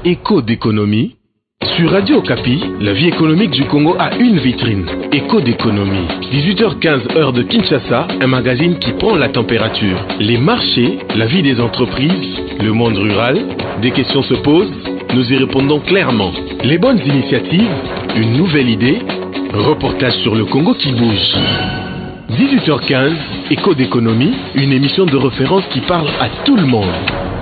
Écho d'économie. Sur Radio Okapi, la vie économique du Congo a une vitrine. Écho d'économie. 18h15 heure de Kinshasa, un magazine qui prend la température. Les marchés, la vie des entreprises, le monde rural, des questions se posent, nous y répondons clairement. Les bonnes initiatives, une nouvelle idée, reportage sur le Congo qui bouge. 18h15, Écho d'économie, une émission de référence qui parle à tout le monde.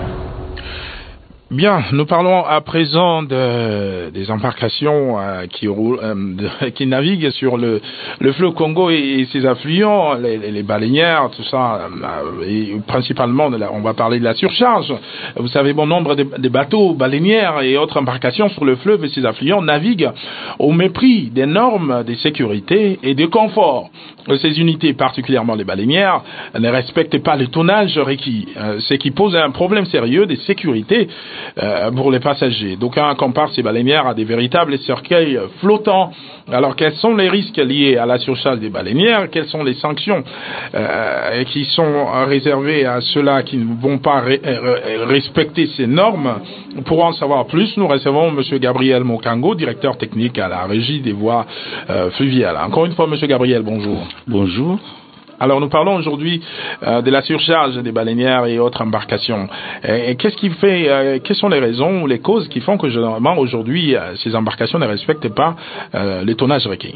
Bien, nous parlons à présent des embarcations qui naviguent sur le fleuve Congo et ses affluents, les baleinières, tout ça, et principalement, on va parler de la surcharge. Vous savez, bon nombre de bateaux, baleinières et autres embarcations sur le fleuve et ses affluents naviguent au mépris des normes de sécurité et de confort. Ces unités, particulièrement les baleinières, ne respectent pas le tonnage requis, ce qui pose un problème sérieux de sécurité pour les passagers. D'aucuns comparent ces baleinières à des véritables cercueils flottants. Alors, quels sont les risques liés à la surcharge des baleinières? Quelles sont les sanctions qui sont réservées à ceux-là qui ne vont pas respecter ces normes? Pour en savoir plus, nous recevons M. Gabriel Mokango, directeur technique à la Régie des voies fluviales. Encore une fois, M. Gabriel, bonjour. Bonjour. Alors, nous parlons aujourd'hui de la surcharge des baleinières et autres embarcations. Et qu'est-ce qui fait, quelles sont les raisons ou les causes qui font que généralement aujourd'hui ces embarcations ne respectent pas les tonnages requis?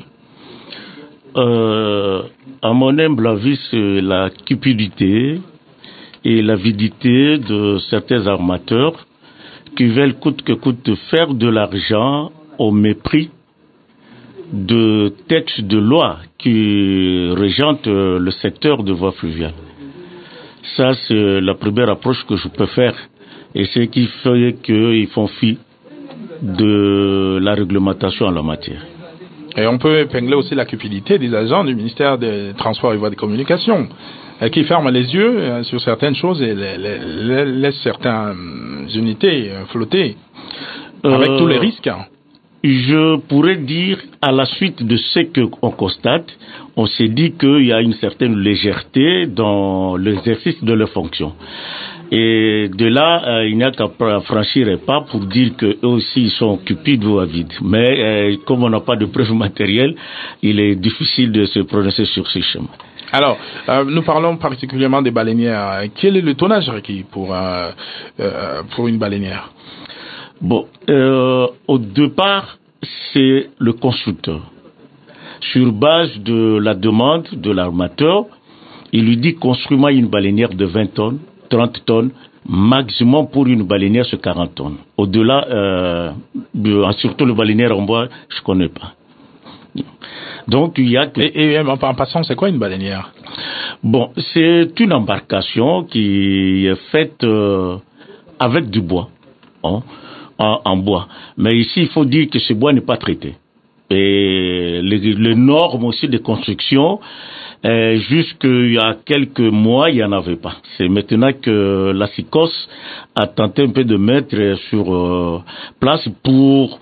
À mon humble avis, c'est la cupidité et l'avidité de certains armateurs qui veulent coûte que coûte faire de l'argent au mépris de textes de loi qui régentent le secteur de voies fluviales. Ça, c'est la première approche que je peux faire. Et c'est qui fait qu'ils font fi de la réglementation en la matière. Et on peut épingler aussi la cupidité des agents du ministère des Transports et Voies de Communication qui ferment les yeux sur certaines choses et laissent certaines unités flotter avec tous les risques. Je pourrais dire, à la suite de ce qu'on constate, on s'est dit qu'il y a une certaine légèreté dans l'exercice de leurs fonctions. Et de là, il n'y a qu'à franchir un pas pour dire qu'eux aussi ils sont cupides ou avides. Mais comme on n'a pas de preuves matérielles, il est difficile de se prononcer sur ce chemin. Alors, nous parlons particulièrement des baleinières. Quel est le tonnage requis pour une baleinière? Bon, au départ, c'est le constructeur. Sur base de la demande de l'armateur, il lui dit construis-moi une baleinière de 20 tonnes, 30 tonnes, maximum pour une baleinière c'est 40 tonnes. Au-delà, surtout le baleinière en bois, je connais pas. Donc il y a que... Et en passant, c'est quoi une baleinière? Bon, c'est une embarcation qui est faite avec du bois. En bois. Mais ici, il faut dire que ce bois n'est pas traité. Et les normes aussi de construction, jusqu'il y a quelques mois, il n'y en avait pas. C'est maintenant que la SICOS a tenté un peu de mettre sur place pour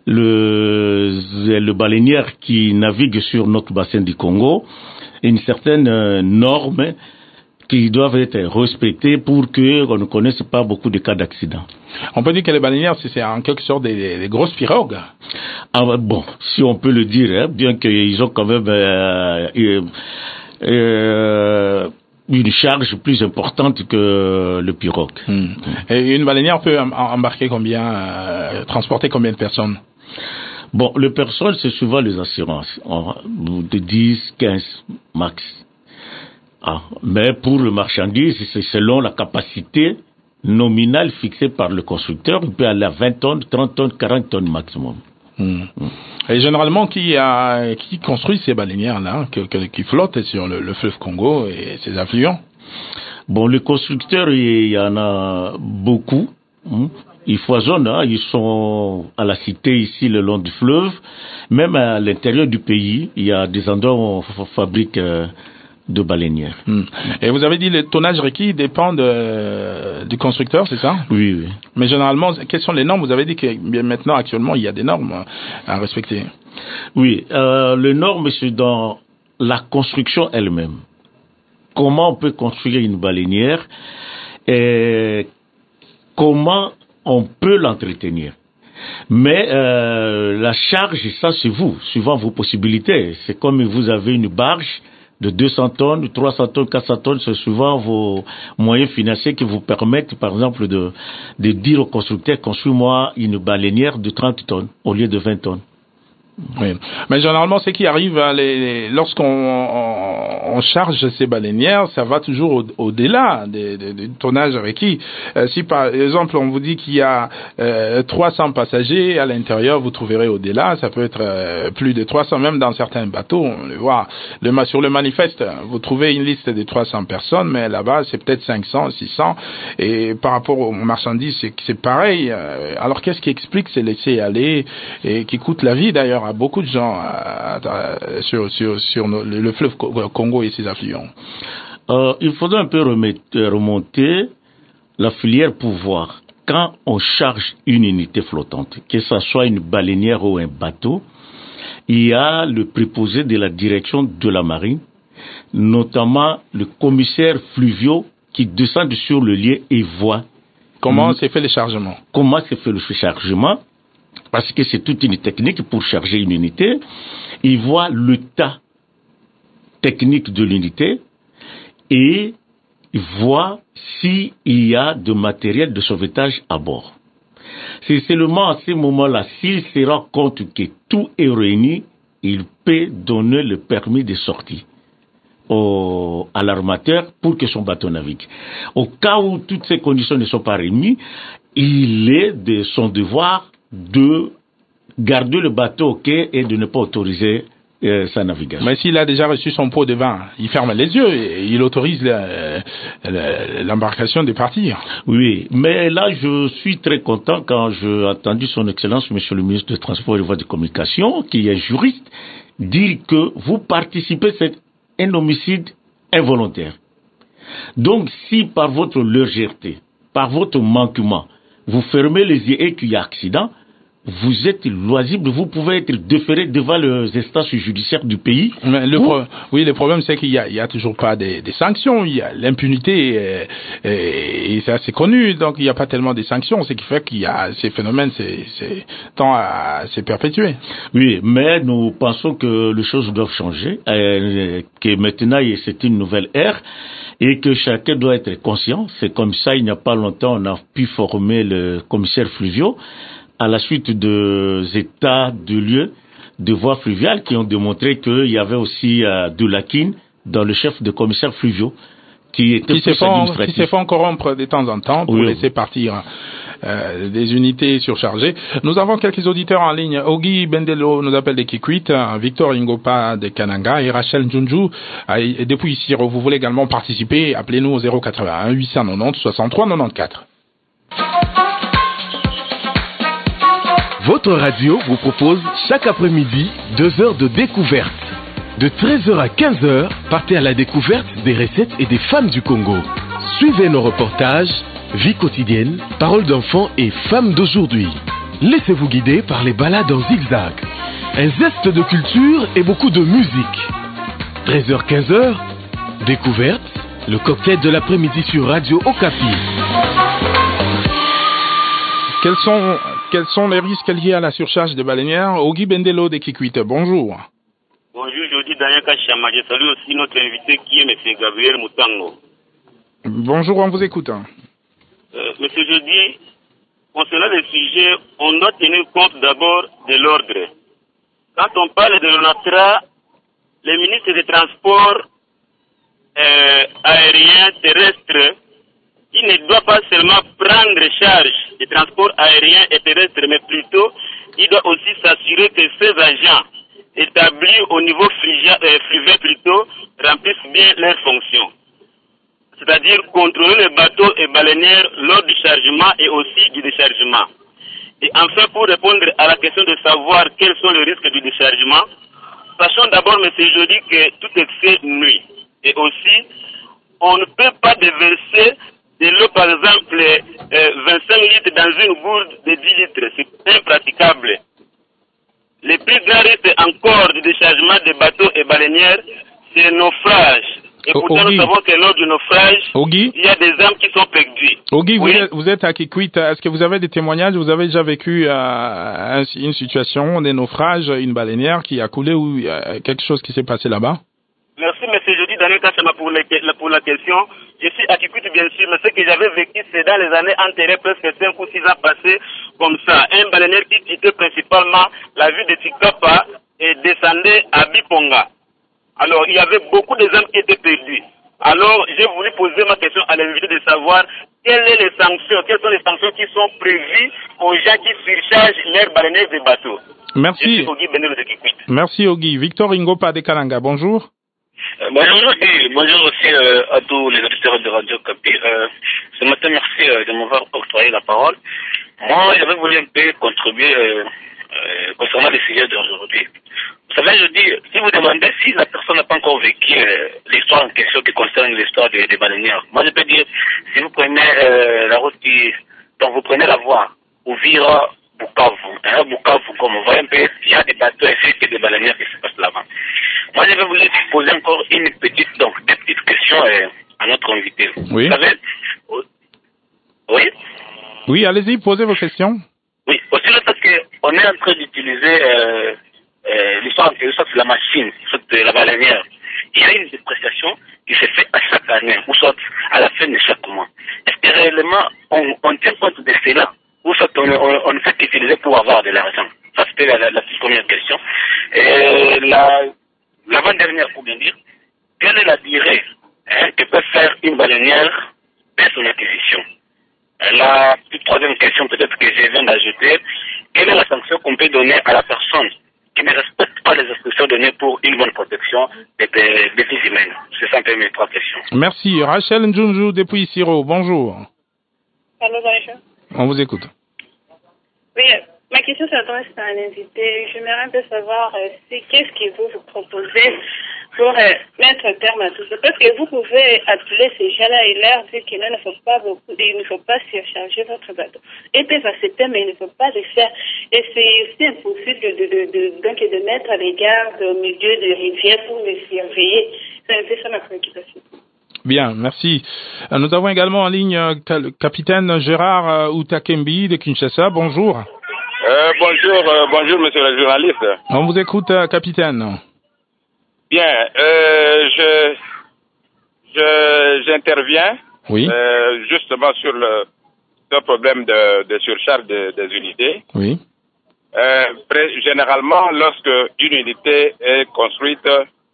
le baleinière qui navigue sur notre bassin du Congo, une certaine norme qui doivent être respectées pour qu'on ne connaisse pas beaucoup de cas d'accident. On peut dire que les baleinières, c'est en quelque sorte des grosses pirogues. Ah bon, si on peut le dire, hein, bien qu'ils ont quand même une charge plus importante que le pirogue. Et une baleinière peut embarquer transporter combien de personnes? Bon, les personnes, c'est souvent les assurances, de 10, 15 max. Mais pour le marchandise, c'est selon la capacité nominale fixée par le constructeur. Il peut aller à 20 tonnes, 30 tonnes, 40 tonnes maximum. Et généralement, qui construit ces baleinières-là, qui flottent sur le fleuve Congo et ses affluents? Bon, les constructeurs, il y en a beaucoup. Ils foisonnent, ils sont à la cité ici, le long du fleuve. Même à l'intérieur du pays, il y a des endroits où on fabrique de baleinières. Et vous avez dit le tonnage requis dépend du constructeur, c'est ça? Oui, oui. Mais généralement, quelles sont les normes? Vous avez dit que maintenant, actuellement, il y a des normes à respecter. Oui, les normes, c'est dans la construction elle-même. Comment on peut construire une baleinière et comment on peut l'entretenir. Mais la charge, ça c'est vous, suivant vos possibilités. C'est comme vous avez une barge de 200 tonnes, 300 tonnes, 400 tonnes, c'est suivant vos moyens financiers qui vous permettent, par exemple, de dire au constructeur, construis-moi une baleinière de 30 tonnes au lieu de 20 tonnes. Oui. Mais généralement, ce qui arrive, lorsqu'on charge ces baleinières, ça va toujours au-delà du tonnage requis. Si par exemple, on vous dit qu'il y a 300 passagers à l'intérieur, vous trouverez au-delà, ça peut être plus de 300, même dans certains bateaux, on le voit. Sur le manifeste, vous trouvez une liste de 300 personnes, mais là-bas, c'est peut-être 500, 600. Et par rapport aux marchandises, c'est pareil. Alors, qu'est-ce qui explique ces laisser-aller et qui coûte la vie, d'ailleurs, à beaucoup de gens sur le fleuve Congo et ses affluents? Il faudrait un peu remonter la filière pour voir. Quand on charge une unité flottante, que ce soit une baleinière ou un bateau, il y a le préposé de la direction de la marine, notamment le commissaire fluviaux qui descend sur le lieu et voit comment s'est fait le chargement. Comment s'est fait le chargement, parce que c'est toute une technique pour charger une unité. Il voit l'état technique de l'unité et il voit s'il y a de matériel de sauvetage à bord. C'est seulement à ce moment-là, s'il se rend compte que tout est réuni, il peut donner le permis de sortie à l'armateur pour que son bateau navigue. Au cas où toutes ces conditions ne sont pas réunies, il est de son devoir de garder le bateau au quai et de ne pas autoriser sa navigation. Mais s'il a déjà reçu son pot de vin, il ferme les yeux et il autorise l'embarcation de partir. Oui, mais là je suis très content quand j'ai entendu son Excellence, Monsieur le ministre des Transports et des Voies de Communication, qui est juriste, dire que vous participez à un homicide involontaire. Donc si par votre légèreté, par votre manquement, vous fermez les yeux et qu'il y a accident, vous êtes loisible, vous pouvez être déféré devant les instances judiciaires du pays. Mais le problème, c'est qu'il y a toujours pas des sanctions. Il y a l'impunité et c'est assez connu, donc il n'y a pas tellement de sanctions, ce qui fait qu'il y a ces phénomènes tend à se perpétuer. Oui, mais nous pensons que les choses doivent changer, que maintenant c'est une nouvelle ère. Et que chacun doit être conscient. C'est comme ça, il n'y a pas longtemps, on a pu former le commissaire fluviaux à la suite des états de lieu de voies fluviales qui ont démontré qu'il y avait aussi de lacunes dans le chef de commissaire fluviaux qui se font corrompre de temps en temps pour laisser partir des unités surchargées. Nous avons quelques auditeurs en ligne. Ogi Bendelo nous appelle de Kikwit, Victor Ingopa de Kananga et Rachel Njunju depuis ici. Vous voulez également participer, appelez-nous au 081 890 63 94. Votre radio vous propose chaque après-midi 2 heures de découverte. De 13h à 15h, partez à la découverte des recettes et des femmes du Congo. Suivez nos reportages, vie quotidienne, paroles d'enfants et femmes d'aujourd'hui. Laissez-vous guider par les balades en zigzag. Un zeste de culture et beaucoup de musique. 13h-15h, découverte, le cocktail de l'après-midi sur Radio Okapi. Quels sont les risques liés à la surcharge des baleinières? Ogi Bendelo de Kikwit, bonjour. Bonjour, je dis Daniel Kachama. Je salue aussi notre invité qui est M. Gabriel Moutango. Bonjour, on vous écoute. Monsieur Jeudi, concernant le sujet, on doit tenir compte d'abord de l'ordre. Quand on parle de l'ONATRA, le ministre des Transports aériens terrestres, il ne doit pas seulement prendre charge des transports aériens et terrestres, mais plutôt, il doit aussi s'assurer que ces agents établis au niveau fluvial plutôt remplissent bien leurs fonctions. C'est-à-dire contrôler les bateaux et baleinières lors du chargement et aussi du déchargement. Et enfin, pour répondre à la question de savoir quels sont les risques du déchargement, sachons d'abord, M. Jody, que tout excès nuit. Et aussi, on ne peut pas déverser de l'eau, par exemple, 25 litres dans une gourde de 10 litres. C'est impraticable. Les plus grands risques encore du déchargement des bateaux et baleinières, c'est le naufrage. Et pourtant, nous savons que lors du naufrage, il y a des âmes qui sont perdues. Ogi, oui? vous êtes à Kikwit. Est-ce que vous avez des témoignages? Vous avez déjà vécu une situation, des naufrages, une baleinière qui a coulé ou quelque chose qui s'est passé là-bas? Merci, M. Jody Daniel Kachama pour la question. Je suis à Kikwit, bien sûr, mais ce que j'avais vécu, c'est dans les années antérieures, presque 5 ou 6 ans passés, comme ça. Un baleinière qui quittait principalement la ville de Tikapa et descendait à Biponga. Alors, il y avait beaucoup de âmes qui étaient perdues. Alors, j'ai voulu poser ma question à l'invité de savoir quelles sont les sanctions qui sont prévues aux gens qui surchargent leurs baleinières des bateaux. Merci. Ogi Benelo de Kikwit. Merci, Ogi. Victor Ingopa de Kalanga, bonjour. Bonjour et bonjour aussi à tous les auditeurs de Radio Kapi. Ce matin, merci de m'avoir octroyé la parole. Moi, j'avais voulu un peu contribuer concernant les sujets d'aujourd'hui. Vous savez, je dis, si vous demandez si la personne n'a pas encore vécu l'histoire en question qui concerne l'histoire des baleinières, moi je peux dire, si vous prenez la route donc vous prenez la voie Uvira Bukavu, Bukavu, comme on voit un peu, il y a des bateaux ici et des baleinières qui se passent là-bas. Moi je vais vous poser encore des petites questions à notre invité. Oui. Vous savez, oui? Oui, allez-y, posez vos questions. Oui, aussi le fait qu'on est en train d'utiliser l'histoire c'est la machine, c'est la baleinière. Il y a une dépréciation qui se fait à chaque année, ou soit à la fin de chaque mois. Est-ce que réellement on tient compte de cela, ou soit on ne fait qu'utiliser pour avoir de l'argent? Ça c'était la première question. Et l'avant-dernière, pour bien dire, quelle est la durée que peut faire une baleinière dès son acquisition? La troisième question peut-être que je viens d'ajouter, quelle est la sanction qu'on peut donner à la personne qui ne respecte pas les instructions données pour une bonne protection des vies humaines? C'est ça un peu mes 3 questions. Merci. Rachel Njunju depuis Siro, bonjour. Allô, bonjour. On vous écoute. Oui, ma question s'adresse à un invité. J'aimerais un peu savoir qu'est-ce que vous proposez pour mettre un terme à tout ça. Parce que vous pouvez appeler ces gens-là et leur dire qu'il ne faut pas beaucoup, il ne faut pas surcharger votre bateau. Ils peuvent accepter, mais il ne faut pas le faire. Et c'est aussi impossible de mettre les gardes au milieu de rivières pour les surveiller. C'est un peu ça ma préoccupation. Bien, merci. Nous avons également en ligne le capitaine Gérard Outakembi de Kinshasa. Bonjour. Bonjour, monsieur le journaliste. On vous écoute, capitaine. Bien, j'interviens justement sur ce problème de surcharge des unités. Oui. Généralement, lorsque une unité est construite,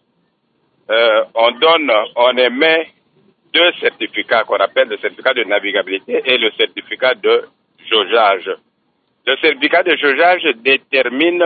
on émet 2 certificats qu'on appelle le certificat de navigabilité et le certificat de jaugeage. Le certificat de jaugeage détermine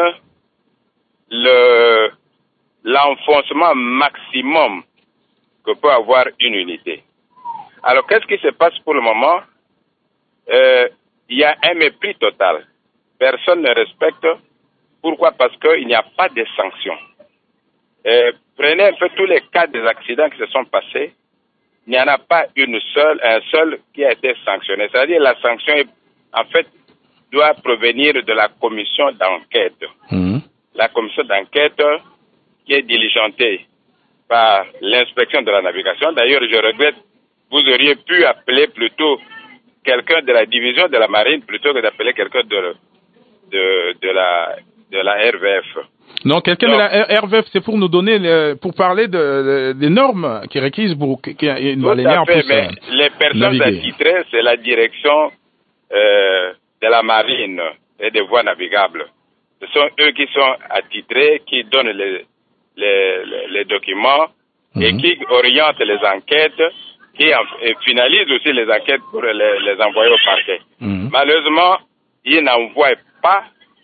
l'enfoncement maximum que peut avoir une unité. Alors, qu'est-ce qui se passe pour le moment? Il y a un mépris total. Personne ne respecte. Pourquoi? Parce qu'il n'y a pas de sanctions. Prenez un peu tous les cas des accidents qui se sont passés. Il n'y en a pas un seul qui a été sanctionné. C'est-à-dire la sanction, en fait, doit provenir de la commission d'enquête. Mmh. La commission d'enquête qui est diligentée par l'inspection de la navigation. D'ailleurs, je regrette, vous auriez pu appeler plutôt quelqu'un de la division de la marine plutôt que d'appeler quelqu'un de la RVF. Non, quelqu'un de la RVF, c'est pour nous donner, pour parler des normes qui requises pour une baleinière puisse mais les personnes naviguer. attitrées, c'est la direction de la marine et des voies navigables. Ce sont eux qui sont attitrés, qui donnent les documents et qui orientent les enquêtes, qui finalisent aussi les enquêtes pour les envoyer au parquet. Malheureusement, ils n'envoient pas,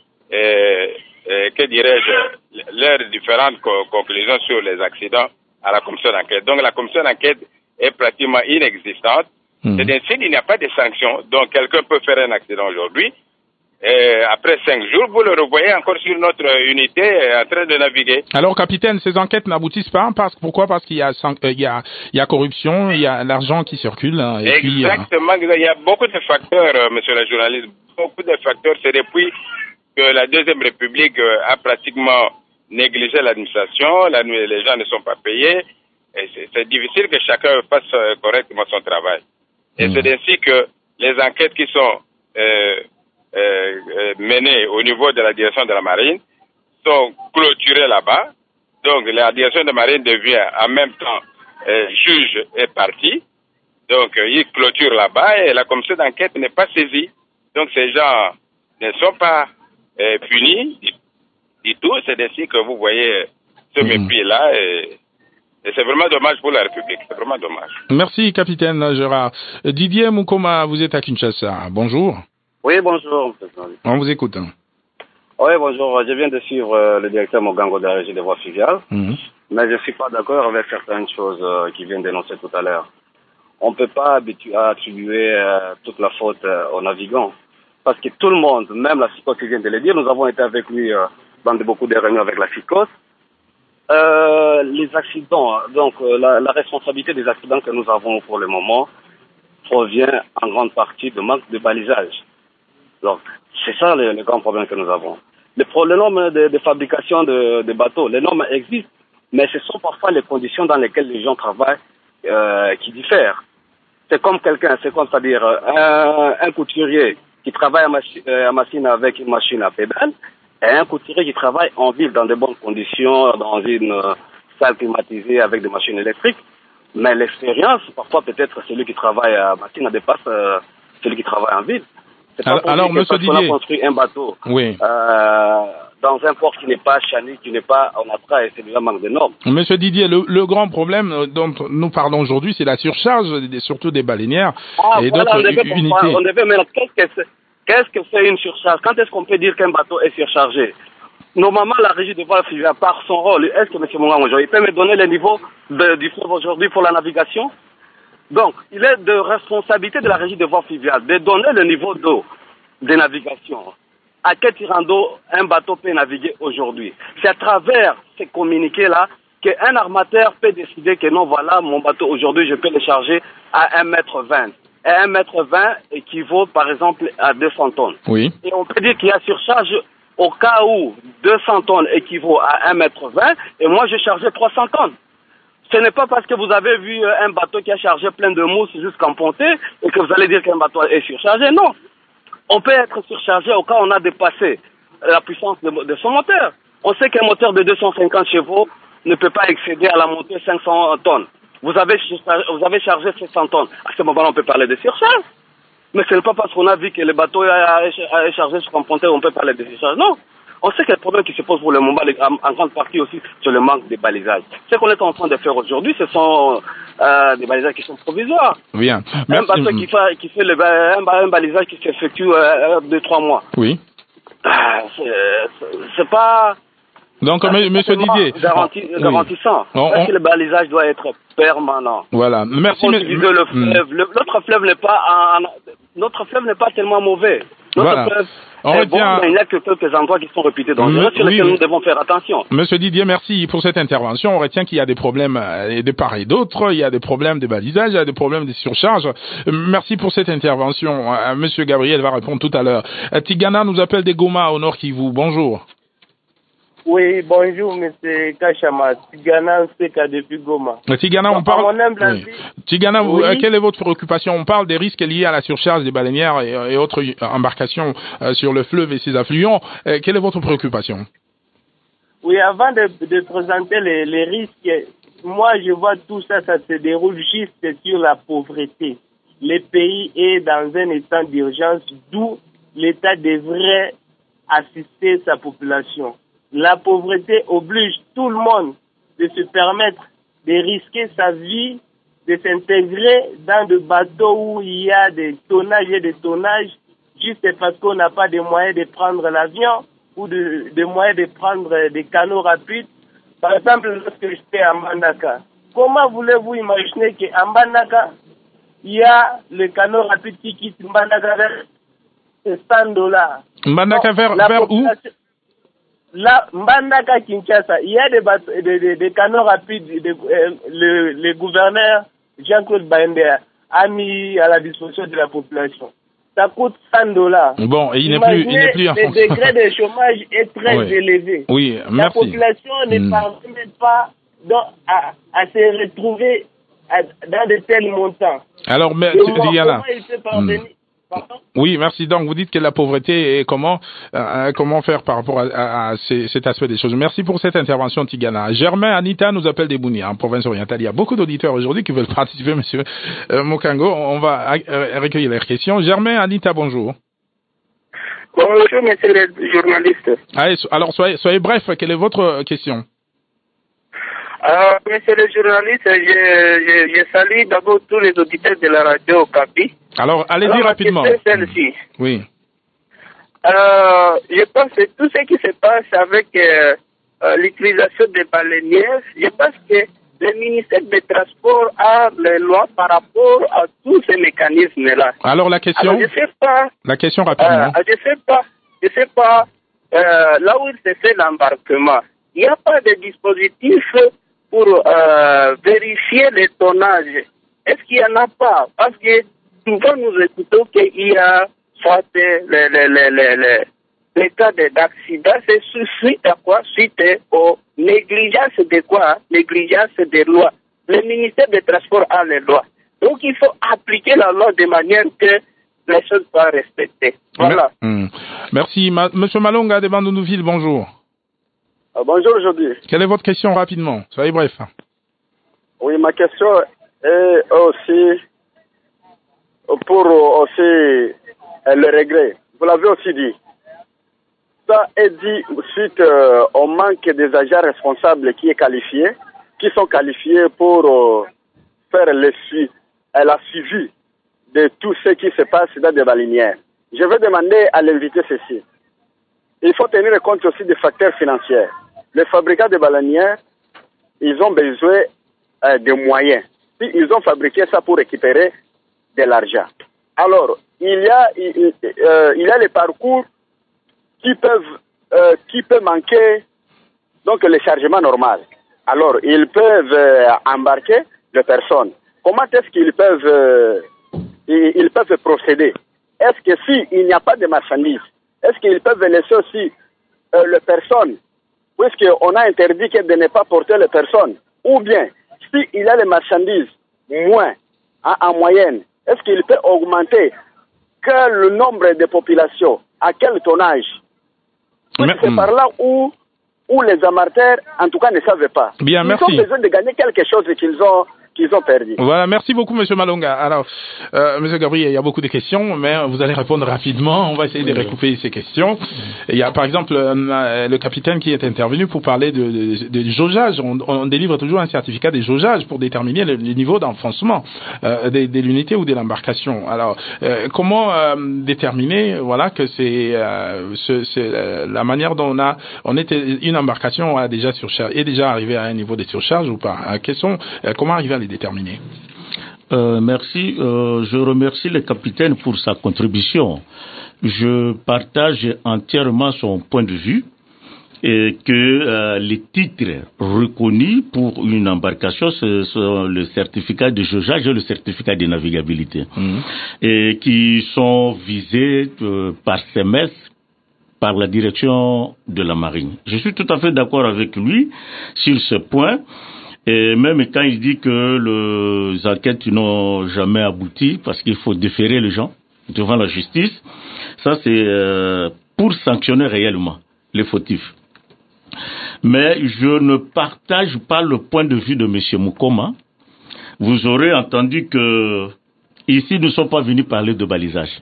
que dirais-je, leurs différentes conclusions sur les accidents à la commission d'enquête. Donc la commission d'enquête est pratiquement inexistante. C'est ainsi qu'il n'y a pas de sanctions. Donc quelqu'un peut faire un accident aujourd'hui. Après 5 jours, vous le revoyez encore sur notre unité en train de naviguer. Alors, capitaine, ces enquêtes n'aboutissent pas. Pourquoi? Parce qu'il y a corruption, il y a l'argent qui circule. Exactement. Il y a beaucoup de facteurs, monsieur le journaliste. Beaucoup de facteurs. C'est depuis que la Deuxième République a pratiquement négligé l'administration. Les gens ne sont pas payés. c'est difficile que chacun fasse correctement son travail. Et c'est ainsi que les enquêtes qui sont menées au niveau de la direction de la marine sont clôturées là-bas. Donc la direction de la marine devient en même temps juge et partie. Donc ils clôturent là-bas et la commission d'enquête n'est pas saisie. Donc ces gens ne sont pas punis du tout. C'est ainsi que vous voyez ce mépris-là et c'est vraiment dommage pour la République. C'est vraiment dommage. Merci, capitaine Gérard. Didier Mukoma, vous êtes à Kinshasa. Bonjour. Oui, bonjour. On vous écoute. Oui, bonjour. Je viens de suivre le directeur Mogango de la Régie des voies fluviales. Mais je ne suis pas d'accord avec certaines choses qui viennent d'énoncer tout à l'heure. On ne peut pas attribuer toute la faute aux navigants. Parce que tout le monde, même la FICOS qui vient de le dire, nous avons été avec lui dans beaucoup de réunions avec la FICOS. Les accidents, donc la responsabilité des accidents que nous avons pour le moment provient en grande partie de manque de balisage. Donc, c'est ça le grand problème que nous avons. Le nombre de fabrication de bateaux, les normes existent, mais ce sont parfois les conditions dans lesquelles les gens travaillent qui diffèrent. C'est comme c'est-à-dire un couturier qui travaille à machine avec une machine à pédale, et un couturier qui travaille en ville dans de bonnes conditions, dans une salle climatisée avec des machines électriques. Mais l'expérience, parfois peut-être celui qui travaille à machine dépasse celui qui travaille en ville. C'est pas alors monsieur Didier, on a construit un bateau dans un port qui n'est pas chani, qui n'est pas en attrape, et c'est déjà manque de normes. Monsieur Didier, le grand problème dont nous parlons aujourd'hui, c'est la surcharge, surtout des baleinières et d'autres unités. On devait, mais qu'est-ce que c'est une surcharge? Quand est-ce qu'on peut dire qu'un bateau est surchargé? Normalement, la régie de voies fluviales, par son rôle, est-ce que M. Moungang aujourd'hui peut me donner le niveau du fleuve aujourd'hui pour la navigation? Donc, il est de responsabilité de la régie de voies fluviales de donner le niveau d'eau de navigation. À quel tirant d'eau un bateau peut naviguer aujourd'hui? C'est à travers ces communiqués-là qu'un armateur peut décider que non, voilà, mon bateau aujourd'hui, je peux le charger à 1,20 m. Et 1,20 m équivaut, par exemple, à 200 tonnes. Oui. Et on peut dire qu'il y a surcharge au cas où 200 tonnes équivaut à 1,20 m et moi, je chargeais 300 tonnes. Ce n'est pas parce que vous avez vu un bateau qui a chargé plein de mousse jusqu'en Ponté et que vous allez dire qu'un bateau est surchargé. Non. On peut être surchargé au cas où on a dépassé la puissance de son moteur. On sait qu'un moteur de 250 chevaux ne peut pas excéder à la montée 500 tonnes. Vous avez chargé 700 tonnes. À ce moment-là, on peut parler de surcharge. Mais ce n'est pas parce qu'on a vu que le bateau est chargé jusqu'en Ponté qu'on peut parler de surcharge. Non. On sait que le problème qui se pose pour le moment, en grande partie aussi, c'est le manque de balisage. Ce qu'on est en train de faire aujourd'hui, ce sont des balisages qui sont provisoires. Bien. Merci. Un bateau qui fait un balisage qui s'effectue 2-3 mois. Oui. C'est pas... Donc, monsieur Didier. Garantissant. Parce que le balisage doit être permanent. Voilà. Merci. Notre fleuve n'est pas tellement mauvais. Notre fleuve est bon, mais il n'y a que quelques endroits qui sont réputés dangereux sur lesquels nous devons faire attention. Monsieur Didier, merci pour cette intervention. On retient qu'il y a des problèmes de part et d'autre. Il y a des problèmes de balisage, il y a des problèmes de surcharge. Merci pour cette intervention. Monsieur Gabriel va répondre tout à l'heure. Tigana nous appelle des Goma au Nord Kivu. Bonjour. Oui, bonjour, monsieur Kachama. Tigana, c'est depuis Goma. Tigana, on parle. Tigana, oui. Quelle est votre préoccupation? On parle des risques liés à la surcharge des baleinières et autres embarcations sur le fleuve et ses affluents. Quelle est votre préoccupation? Oui, avant de présenter les risques, moi je vois tout ça se déroule juste sur la pauvreté. Le pays est dans un état d'urgence, d'où l'État devrait assister sa population. La pauvreté oblige tout le monde de se permettre de risquer sa vie, de s'intégrer dans des bateaux où il y a des tonnages et des tonnages, juste parce qu'on n'a pas de moyens de prendre l'avion ou de moyens de prendre des canaux rapides. Par exemple, lorsque j'étais à Mbandaka, comment voulez-vous imaginer qu'à Mbandaka, il y a le canot rapide qui quitte Mbandaka vers $100. Mbandaka vers où? Là, Mbandaka, Kinshasa, il y a des canaux rapides. Le gouverneur Jean-Claude Baendea a mis à la disposition de la population. Ça coûte $100. Bon, et il n'est plus en fonction. Le degré de chômage est très élevé. Oui, merci. La population ne parvient pas à se retrouver dans de tels montants. Alors, mais comment il peut parvenir? Oui, merci. Donc, vous dites que la pauvreté et comment faire par rapport à cet aspect des choses. Merci pour cette intervention, Tigana. Germain Anita nous appelle des Bounia, en province orientale. Il y a beaucoup d'auditeurs aujourd'hui qui veulent participer, monsieur Mokango. On va recueillir leurs questions. Germain Anita, bonjour. Bonjour, monsieur le journaliste. Allez, alors, soyez bref. Quelle est votre question? Monsieur le journaliste, je salue d'abord tous les auditeurs de la radio Kapi. Alors, allez-y rapidement. Celle-ci. Oui. Je pense que tout ce qui se passe avec l'utilisation des baleinières, je pense que le ministère des Transports a les lois par rapport à tous ces mécanismes-là. Alors, la question? Alors, je sais pas. La question rapidement. Je sais pas, là où il se fait l'embarquement, il n'y a pas de dispositif pour vérifier les tonnages. Est-ce qu'il n'y en a pas? Parce que souvent nous écoutons qu'il y a soit les cas d'accident, c'est suite à quoi? Suite aux négligences de quoi? Négligence des lois. Le ministère des Transports a les lois. Donc il faut appliquer la loi de manière que les choses soient respectées. Voilà. Merci. Monsieur Malonga de Bandounouville, bonjour. Bonjour aujourd'hui. Quelle est votre question rapidement? Soyez bref. Oui, ma question est aussi pour aussi le regret. Vous l'avez aussi dit. Ça est dit suite au manque des agents responsables qui sont qualifiés pour faire la suivi de tout ce qui se passe dans des baleinières. Je vais demander à l'invité ceci. Il faut tenir compte aussi des facteurs financiers. Les fabricants de baleinières, ils ont besoin de moyens. Ils ont fabriqué ça pour récupérer de l'argent. Alors, il y a les parcours qui peuvent manquer donc le chargement normal. Alors, ils peuvent embarquer les personnes. Comment est-ce qu'ils peuvent procéder? Est-ce que s'il n'y a pas de marchandises, est-ce qu'ils peuvent laisser aussi les personnes, puisqu'on a interdit de ne pas porter les personnes? Ou bien, s'il y a les marchandises moins, en moyenne, est-ce qu'il peut augmenter que le nombre de populations? À quel tonnage? C'est par là où les amateurs, en tout cas, ne savent pas. Bien, merci. Ils ont besoin de gagner quelque chose qu'ils ont perdu. Voilà, merci beaucoup, monsieur Malonga. Alors, monsieur Gabriel, il y a beaucoup de questions, mais vous allez répondre rapidement. On va essayer de recouper ces questions. Il y a, par exemple, le capitaine qui est intervenu pour parler de jaugeage. On délivre toujours un certificat de jaugeage pour déterminer le niveau d'enfoncement de l'unité ou de l'embarcation. Alors, comment déterminer, voilà, que c'est la manière dont une embarcation est déjà arrivée à un niveau de surcharge ou pas? Comment arriver à les déterminer? Merci. Je remercie le capitaine pour sa contribution. Je partage entièrement son point de vue et que les titres reconnus pour une embarcation, ce sont le certificat de jaugeage et le certificat de navigabilité, et qui sont visés par semestre par la direction de la marine. Je suis tout à fait d'accord avec lui sur ce point. Et même quand il dit que les enquêtes n'ont jamais abouti parce qu'il faut déférer les gens devant la justice, ça c'est pour sanctionner réellement les fautifs. Mais je ne partage pas le point de vue de M. Mukoma. Vous aurez entendu que ici nous ne sommes pas venus parler de balisage.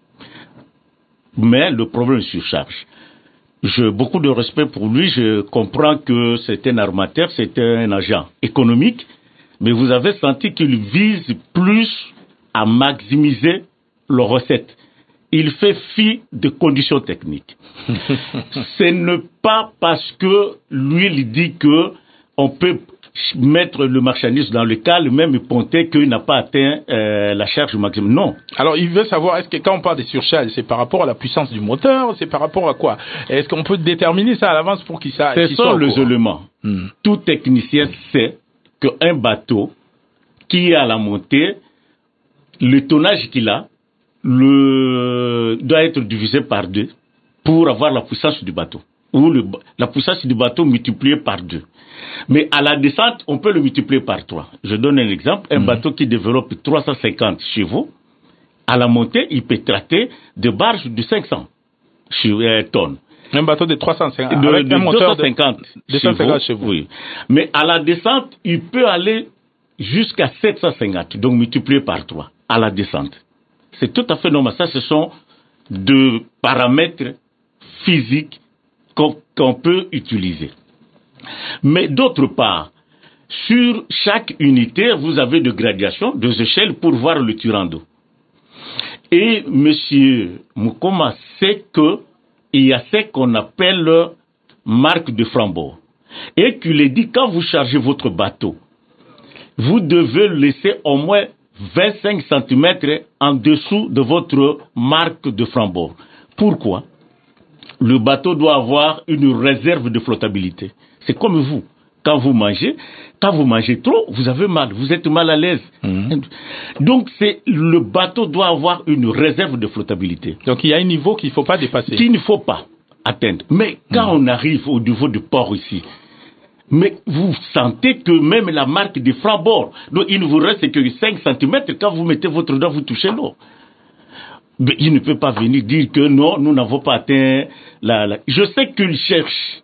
Mais le problème est surcharge. J'ai beaucoup de respect pour lui, je comprends que c'est un armateur, c'est un agent économique, mais vous avez senti qu'il vise plus à maximiser leurs recettes. Il fait fi de conditions techniques. Ce n'est pas parce que lui, il dit que on peut mettre le marchandise dans le cale, même ponter qu'il n'a pas atteint la charge maximum. Non. Alors, il veut savoir, est-ce que quand on parle de surcharge, c'est par rapport à la puissance du moteur, c'est par rapport à quoi? Est-ce qu'on peut déterminer ça à l'avance pour qu'il soit Ce sont les éléments. Tout technicien sait qu'un bateau qui est à la montée, le tonnage qu'il a doit être divisé par 2 pour avoir la puissance du bateau. ou la puissance du bateau multipliée par 2. Mais à la descente, on peut le multiplier par 3. Je donne un exemple. Un bateau qui développe 350 chevaux, à la montée, il peut traiter de barges de 500 tonnes. Un bateau de 350, avec un moteur 250 chevaux. Oui. Mais à la descente, il peut aller jusqu'à 750, donc multiplié par 3 à la descente. C'est tout à fait normal. Ça, ce sont deux paramètres physiques qu'on peut utiliser. Mais d'autre part, sur chaque unité, vous avez des gradations, des échelles pour voir le Turando. Et M. Mukoma sait qu'il y a ce qu'on appelle marque de flambeau. Et qu'il est dit, quand vous chargez votre bateau, vous devez laisser au moins 25 cm en dessous de votre marque de flambeau. Pourquoi? Le bateau doit avoir une réserve de flottabilité. C'est comme vous. Quand vous mangez trop, vous avez mal, vous êtes mal à l'aise. Donc le bateau doit avoir une réserve de flottabilité. Donc il y a un niveau qu'il ne faut pas dépasser. Qu'il ne faut pas atteindre. Mais quand on arrive au niveau du port ici, mais vous sentez que même la marque des flambeaux, donc il ne vous reste que 5 cm, quand vous mettez votre doigt, vous touchez l'eau. Mais il ne peut pas venir dire que non, nous n'avons pas atteint la... Je sais qu'il cherche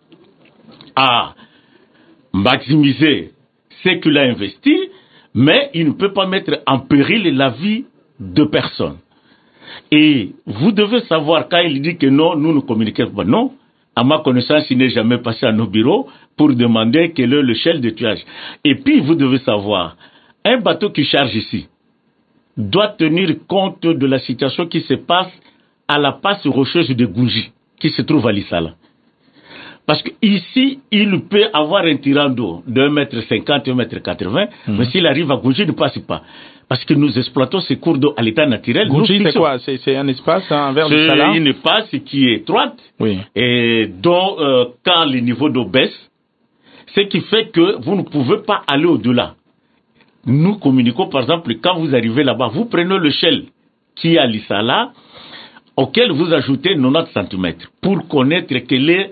à maximiser ce qu'il a investi, mais il ne peut pas mettre en péril la vie de personne. Et vous devez savoir, quand il dit que non, nous ne communiquons pas, non, à ma connaissance, il n'est jamais passé à nos bureaux pour demander quel est l'échelle de tuage. Et puis, vous devez savoir, un bateau qui charge ici doit tenir compte de la situation qui se passe à la passe rocheuse de Gunji, qui se trouve à Lissala. Parce qu'ici, il peut avoir un tirant d'eau de 1,50 m, 1,80 m, mais s'il arrive à Gunji, il ne passe pas. Parce que nous exploitons ces cours d'eau à l'état naturel. Gunji, c'est quoi? C'est un espace vers le Lissala? C'est une espace qui est étroite, et dont, quand le niveau d'eau baisse, ce qui fait que vous ne pouvez pas aller au-delà. Nous communiquons, par exemple, quand vous arrivez là-bas, vous prenez l'échelle qui est à Lissala, auquel vous ajoutez 90 cm, pour connaître quelle est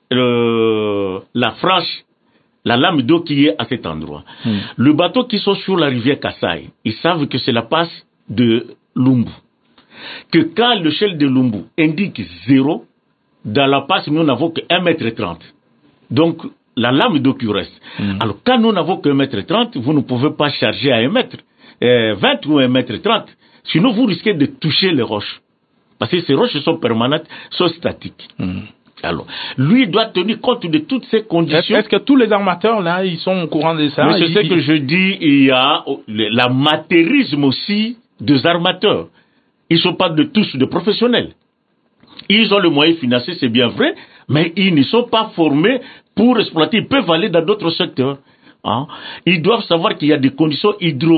la frange, la lame d'eau qui est à cet endroit. Le bateau qui sont sur la rivière Kassai, ils savent que c'est la passe de Lumbu. Que quand l'échelle de Lumbu indique 0, dans la passe, nous n'avons que 1,30 m. Donc, la lame d'eau qui reste. Alors, quand nous n'avons que 1,30 m, vous ne pouvez pas charger à 1,20 m ou 1,30 m. Sinon, vous risquez de toucher les roches. Parce que ces roches sont permanentes, sont statiques. Alors, lui doit tenir compte de toutes ces conditions. Est-ce que tous les armateurs, là, ils sont au courant de ça? Mais c'est ce que je dis, il y a l'amateurisme aussi des armateurs. Ils ne sont pas tous de professionnels. Ils ont le moyen financier, c'est bien vrai, mais ils ne sont pas formés pour exploiter. Ils peuvent aller dans d'autres secteurs. Ils doivent savoir qu'il y a des conditions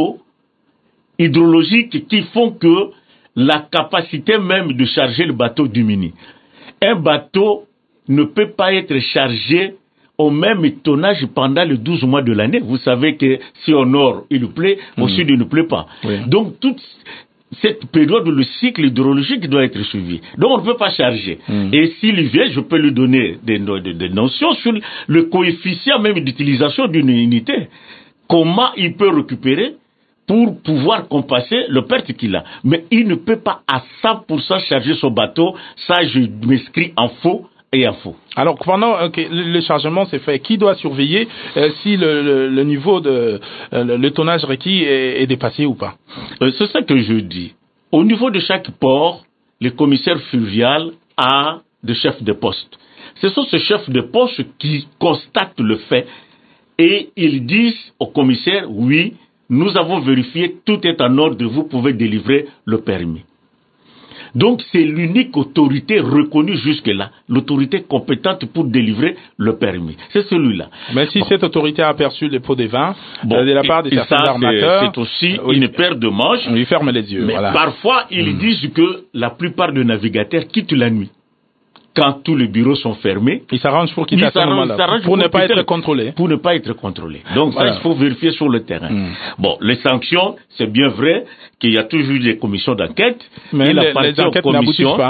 hydrologiques qui font que la capacité même de charger le bateau diminue. Un bateau ne peut pas être chargé au même tonnage pendant les 12 mois de l'année. Vous savez que si au nord il pleut, au sud il ne pleut pas. Donc toute cette période, le cycle hydrologique doit être suivi. Donc on ne peut pas charger. Et s'il vient, je peux lui donner des notions sur le coefficient même d'utilisation d'une unité. Comment il peut récupérer pour pouvoir compenser le perte qu'il a. Mais il ne peut pas à 100% charger son bateau. Ça, je m'inscris en faux et en faux. Alors, pendant que le chargement s'est fait, qui doit surveiller si le niveau de le tonnage requis est dépassé ou pas? C'est ça que je dis. Au niveau de chaque port, le commissaire fluvial a des chefs de poste. Ce sont ces chefs de poste qui constatent le fait et ils disent au commissaire, oui, nous avons vérifié, tout est en ordre, vous pouvez délivrer le permis. Donc c'est l'unique autorité reconnue jusque-là, l'autorité compétente pour délivrer le permis. C'est celui-là. Mais si cette autorité a aperçu les pots de vin de la part de certains armateurs, c'est aussi une paire de manches. On lui ferme les yeux. Mais parfois, ils disent que la plupart des navigateurs quittent la nuit. Quand tous les bureaux sont fermés, ils s'arrangent pour quitter à ce moment-là, pour ne pas être contrôlés. Pour ne pas être contrôlés. Donc ça, il faut vérifier sur le terrain. Bon, les sanctions, c'est bien vrai qu'il y a toujours des commissions d'enquête. Mais les enquêtes n'aboutissent pas.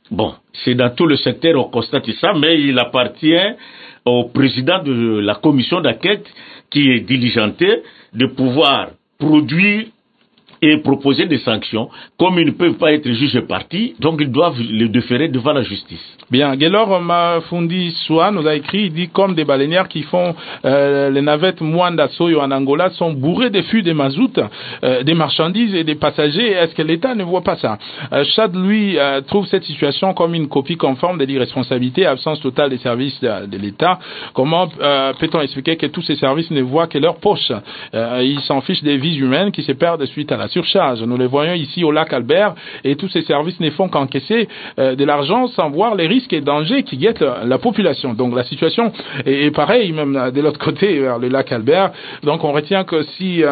Bon, c'est dans tout le secteur, on constate ça, mais il appartient au président de la commission d'enquête qui est diligenté de pouvoir produire et proposer des sanctions. Comme ils ne peuvent pas être juges partis, donc ils doivent le déférer devant la justice. Bien, Gelor Mafundi Soa nous a écrit, il dit comme des baleinières qui font les navettes Mwanda Soyo en Angola sont bourrées de fûts de mazout, des marchandises et des passagers. Est-ce que l'État ne voit pas ça? Chad, lui, trouve cette situation comme une copie conforme de l'irresponsabilité, absence totale des services de l'État. Comment peut-on expliquer que tous ces services ne voient que leur poche? Ils s'en fichent des vies humaines qui se perdent suite à la surcharge. Nous les voyons ici au lac Albert et tous ces services ne font qu'encaisser de l'argent sans voir les risques et dangers qui guettent la population. Donc la situation est pareille même de l'autre côté vers le lac Albert. Donc on retient que si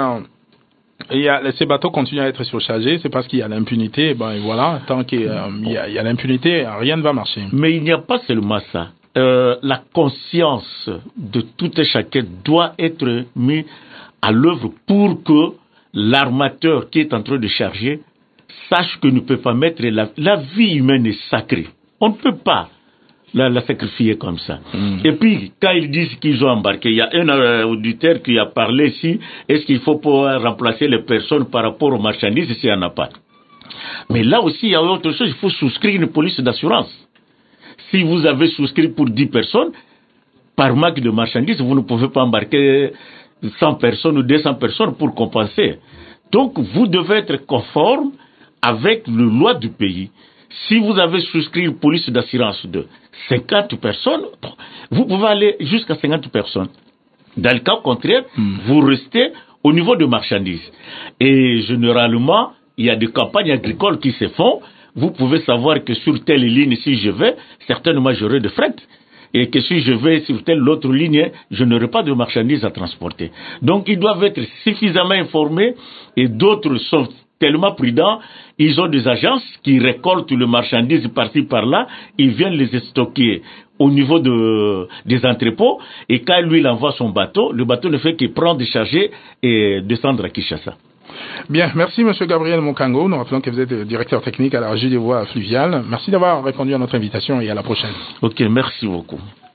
ces bateaux continuent à être surchargés, c'est parce qu'il y a l'impunité. Ben et voilà, tant qu'il y a l'impunité, rien ne va marcher. Mais il n'y a pas seulement ça. La conscience de tout et chacun doit être mise à l'œuvre pour que l'armateur qui est en train de charger sache que ne peut pas mettre la vie humaine est sacrée. On ne peut pas la sacrifier comme ça. Et puis, quand ils disent qu'ils ont embarqué, il y a un auditeur qui a parlé ici, est-ce qu'il faut pouvoir remplacer les personnes par rapport aux marchandises s'il n'y en a pas? Mais là aussi, il y a autre chose, il faut souscrire une police d'assurance. Si vous avez souscrit pour 10 personnes, par manque de marchandises, vous ne pouvez pas embarquer 100 personnes ou 200 personnes pour compenser. Donc, vous devez être conforme avec les lois du pays. Si vous avez souscrit une police d'assurance de 50 personnes, vous pouvez aller jusqu'à 50 personnes. Dans le cas contraire, vous restez au niveau de marchandises. Et généralement, il y a des campagnes agricoles qui se font. Vous pouvez savoir que sur telle ligne, si je vais, certainement j'aurai de fret. Et que si je vais sur telle autre ligne, je n'aurai pas de marchandises à transporter. Donc, ils doivent être suffisamment informés et d'autres sont tellement prudents. Ils ont des agences qui récoltent le marchandise par-ci par-là. Ils viennent les stocker au niveau des entrepôts. Et quand lui, il envoie son bateau, le bateau ne fait que prendre, décharger et descendre à Kinshasa. Bien, merci Monsieur Gabriel Mokango. Nous rappelons que vous êtes directeur technique à la Régie des voies fluviales. Merci d'avoir répondu à notre invitation et à la prochaine. Ok, merci beaucoup.